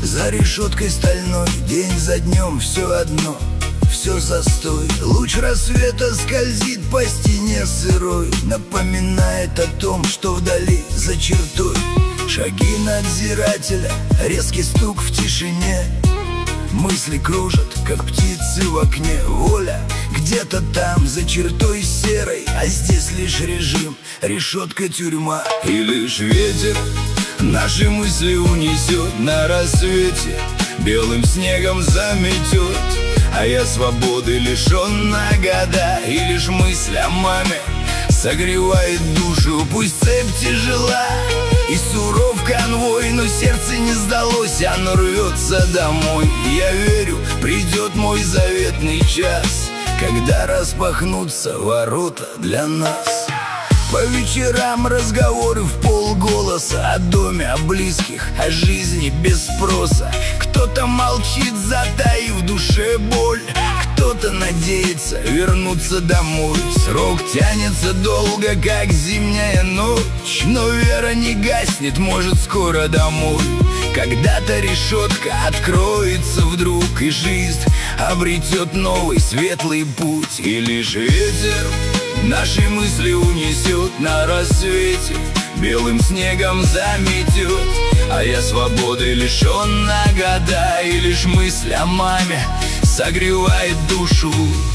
За решеткой стальной, день за днем все одно, все застой. Луч рассвета скользит по стене сырой, напоминает о том, что вдали, за чертой. Шаги надзирателя, резкий стук в тишине. Мысли кружат, как птицы в окне. Воля где-то там, за чертой серой, а здесь лишь режим, решетка, тюрьма. И лишь ветер наши мысли унесет на рассвете, белым снегом заметет. А я свободы лишен на года, и лишь мысль о маме согревает душу. Пусть цепь тяжела и суров конвой, но сердце не сдалось, оно рвется домой. Я верю, придет мой заветный час, когда распахнутся ворота для нас. По вечерам разговоры в полголоса, о доме, о близких, о жизни без спроса. Кто-то молчит, затаив в душе боль, кто-то надеется вернуться домой. Срок тянется долго, как зимняя ночь, но вера не гаснет, может, скоро домой. Когда-то решетка откроется вдруг, и жизнь обретет новый светлый путь. И лишь ветер наши мысли унесет на рассвете, белым снегом заметет. А я свободы лишен на года, и лишь мысль о маме согревает душу.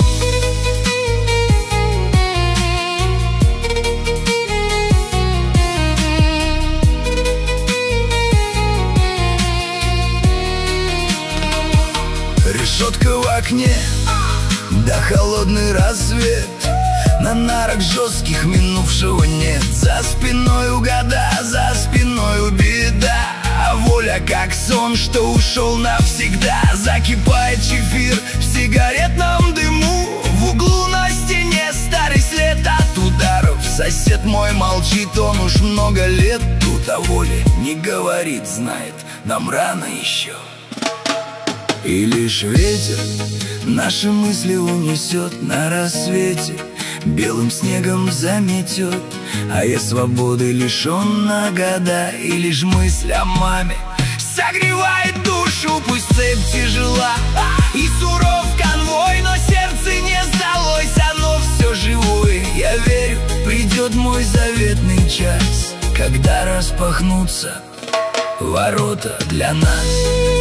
Решетка в окне, да холодный рассвет. На нарах жестких минувшего нет. За спиной года, за спиной беда. А воля как сон, что ушел навсегда. Закипает чефир в сигаретном дыму. В углу на стене старый след от ударов. Сосед мой молчит, он уж много лет тут. О воле не говорит, знает, нам рано еще. И лишь ветер наши мысли унесет на рассвете, белым снегом заметет. А я свободы лишен на года, и лишь мысль о маме согревает душу. Пусть цепь тяжела и суров конвой, но сердце не сдалось, оно все живое. Я верю, придет мой заветный час, когда распахнутся ворота для нас.